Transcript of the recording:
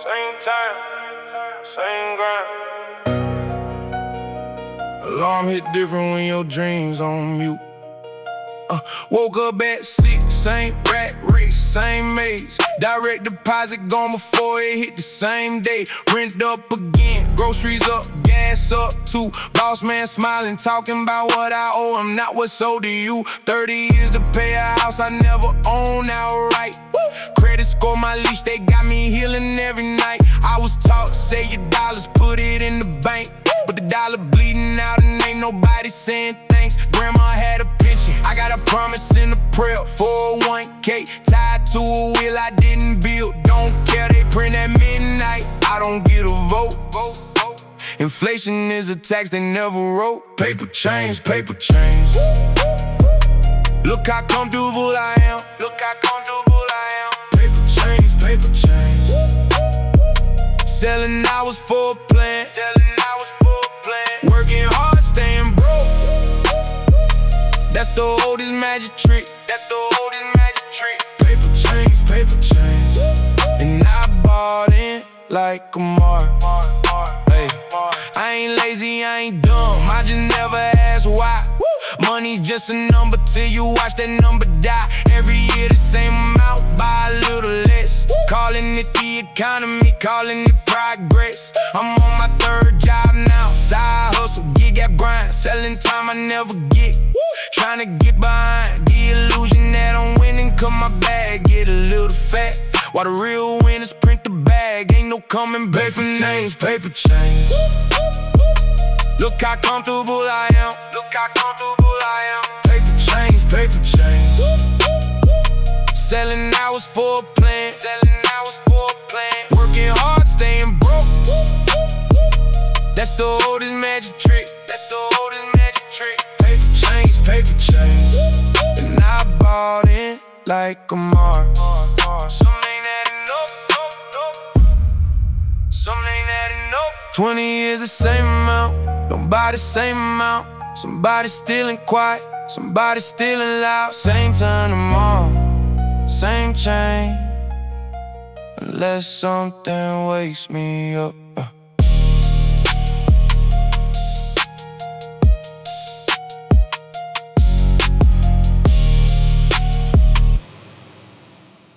Same time, same grind. Alarm hit different when your dreams on mute. Woke up at 6, same rat race, same maze. Direct deposit gone before it hit the same day. Rent up again, groceries up, gas up too. Boss man smiling, talking about what I owe him, not what's owed to you. 30 years to pay a house I never owned outright. Credit score my leash, they got me healing every night. I was taught, save your dollars, put it in the bank. But the dollar bleeding out and ain't nobody saying thanks. Grandma had a pension, I got a promise in the prayer. 401k, tied to a wheel I didn't build. Don't care, they print at midnight, I don't get a vote. Inflation is a tax they never wrote. Paper chains, paper chains. Look how comfortable I am. Look how comfortable I am. Paper chains, paper chains. Selling hours for a plan. Working hard, staying broke. That's the oldest magic trick. That's the oldest magic trick. Paper chains, paper chains. And I bought in like a mark. Hey, I ain't lazy, I ain't dumb, I just never ask why. Money's just a number till you watch that number die. Every year the same amount, buy a little less. Calling it the economy, calling it progress. I'm on my third job now, side hustle, gig at grind. Selling time I never get, trying to get behind. The illusion that I'm winning, cause my bag get a little fat. While the real winners print the bag, ain't no coming back for names. Paper chains. Look how comfortable I am. Look how comfortable I am. Paper chains, paper chains. Selling hours for a plan. Selling hours for a plan. Working hard, staying broke. That's the oldest magic trick. That's the oldest magic trick. Paper chains, paper chains. And I bought in like a mark. Some ain't adding up. Some ain't adding up. 20 years the same amount. Don't buy the same amount. Somebody stealing quiet, somebody stealing loud. Same time tomorrow, same chain. Unless something wakes me up.